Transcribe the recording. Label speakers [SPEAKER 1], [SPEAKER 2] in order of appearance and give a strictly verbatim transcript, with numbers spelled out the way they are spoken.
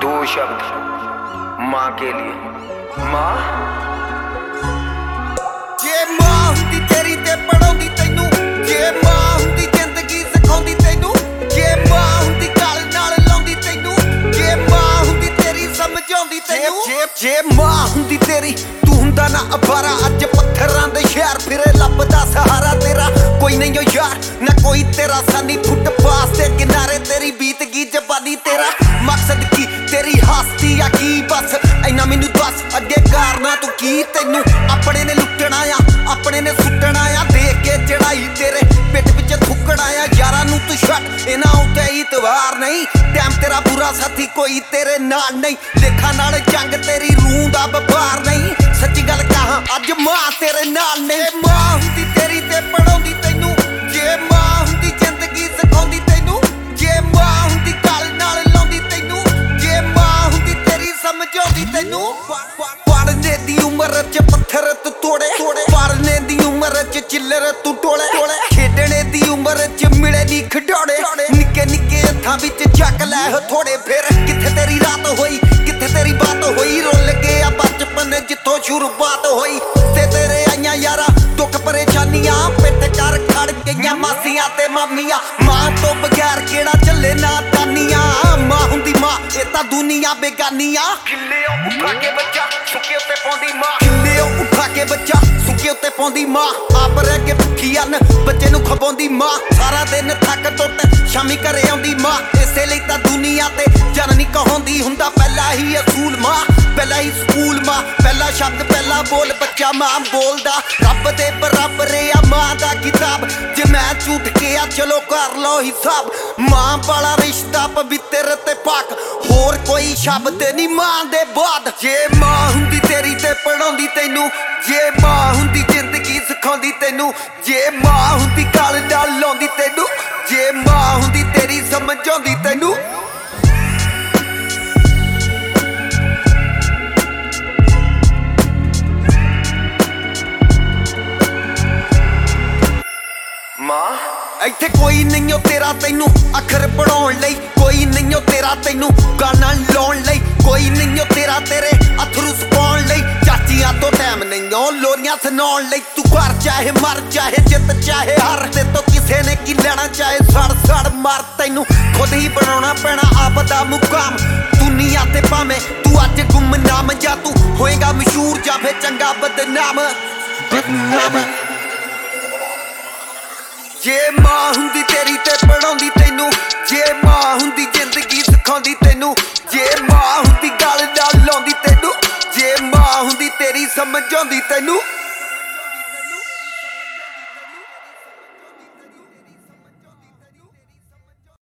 [SPEAKER 1] दो शब्द माँ के लिए। माँ
[SPEAKER 2] जे माँ हुंदी तेरी ते पढ़ाउंदी तैनू, जे माँ हुंदी जिंदगी सिखाउंदी तैनू, जे माँ हुंदी गल नाल लाउंदी तैनू, जे माँ हुंदी तेरी समझाउंदी तैनू, जे जे माँ हुंदी तेरी तू हुंदा ना अबारा। अज पत्थरां दे शहर फिरे लभदा सहारा तेरा कोई नहीं हो यार, ना कोई तेरा सानी। फुटपाथ दे किनारे तेरी बीत गई जवानी। तेरा मकसद की तेरी हस्ती या की बस इन्ना मैनू दस अगे करना तू की। तैनू अपने ने लुटना आ, अपने ने सुटना आ, देख के चढ़ाई तेरे पिठ विच थुकना आ। यारां नू तू छट इन्हां उत्ते इतवार नहीं, टैम तेरा बुरा साथी कोई तेरे नाल नहीं। लेखा नाल जंग तेरी रूह दा व्यापार नहीं, सच्ची गल कहां अज मां तेरे नाल ने। मां हुंदी तेरी ते पढ़ाउंदी तैनू, जे मां हुंदी जिंदगी सिखाउंदी तैनू, जे मां हुंदी गल नाल लाउंदी तैनू, जे मां हुंदी तेरी समझाउंदी तैनू। पढ़ने दी उम्र च पत्थर तू तोड़े, पढ़ने दी उम्र च चिल्लर तू टोले, खेडने दी उम्र च मिले नी खिडौड़े। निक्के निक्के हत्थां विच चक लै थोड़े, फिर कित्थे तेरी रात होई, कित्थे तेरी बात होई। रुल गया बचपन जिथों शुरुआत होई, ते तेरे आईयां यारा दुख परेशानियां। पिट कर खड़ गईयां मासियां ते मामियां, मां तो बगैर केड़ा चले ना दानियां। मां हुंदी मां ए तां दुनिया बेगानियां।
[SPEAKER 1] खिल्ले उठा के बच्चा सुके उत्ते पौंदी माँ,
[SPEAKER 2] खिल्ले उठा के बच्चा सुके उत्ते पौंदी मां। आप रह के भुखी अन बच्चे नू खवाउंदी मां। सारा दिन थक टुट शामी घरे आउंदी मां। इसे लई तां दुनिया ते जननी कहाउंदी हुंदा पहला ही असूल मां, पहला ही स्कूल मां। पहला शब्द पहला बोल बच्चा मां बोलदा, रब दे बराबर आ मां दा किताब। जे मैं झूठ किया चलो कर लो हिसाब, मां वाला रिश्ता पवित्र ते पाक, होर कोई शब्द नहीं मां दे बाद। जे मां हुंदी तेरी ते पढ़ाउंदी तैनू, जे मां हुंदी जिंदगी सिखाउंदी तैनू, जे मां हुंदी गल नाल लाउंदी तैनू, जे मां हुंदी तेरी समझाउंदी तैनू।
[SPEAKER 1] माँ
[SPEAKER 2] ਇੱਥੇ ਕੋਈ ਨਹੀਂ ਓ ਤੇਰਾ ਤੈਨੂੰ ਅੱਖਰ ਪੜਾਉਣ ਲਈ, ਕੋਈ ਨਹੀਂ ਓ ਤੇਰਾ ਤੈਨੂੰ ਗਾਣਾ ਲਾਉਣ ਲਈ, ਕੋਈ ਨਹੀਂ ਓ ਤੇਰਾ ਤੇਰੇ ਅਥਰੂ ਸੁਕਾਉਣ ਲਈ। ਚਾਚੀਆਂ ਤੋਂ ਟਾਈਮ ਨਹੀਂ ਓ ਲੋਰੀਆਂ ਸੁਣਾਉਣ ਲਈ। ਤੂੰ ਘਰ ਚਾਹੇ ਮਰ ਚਾਹੇ ਜਿੱਤ ਚਾਹੇ ਹਾਰ, ਤੇ ਤੋਂ ਕਿਸੇ ਨੇ ਕੀ ਲੈਣਾ ਚਾਹੇ ਸੜ ਸੜ ਮਰ। ਤੈਨੂੰ ਖੁਦ ਹੀ ਬਣਾਉਣਾ ਪੈਣਾ ਆਪ ਦਾ ਮੁਕਾਮ ਦੁਨੀਆ ਤੇ, ਭਾਵੇਂ ਤੂੰ ਅੱਜ ਗੁੰਮਨਾਮ ਜਾਂ ਤੂੰ ਹੋਏਗਾ ਮਸ਼ਹੂਰ ਜਾਂ ਫਿਰ ਚੰਗਾ ਬਦਨਾਮ ਬਦਨਾਮ। ਜੇ ਮਾਂ ਹੁੰਦੀ ਤੇਰੀ ਤੇ ਪੜਾਉਂਦੀ ਤੈਨੂੰ, ਜੇ ਮਾਂ ਹੁੰਦੀ ਜ਼ਿੰਦਗੀ ਸਿਖਾਉਂਦੀ ਤੈਨੂੰ, ਜੇ ਮਾਂ ਹੁੰਦੀ ਗਲ ਨਾਲ ਲਾਉਂਦੀ ਤੈਨੂੰ, ਜੇ ਮਾਂ ਹੁੰਦੀ ਤੇਰੀ ਸਮਝ ਆਉਂਦੀ ਤੈਨੂੰ।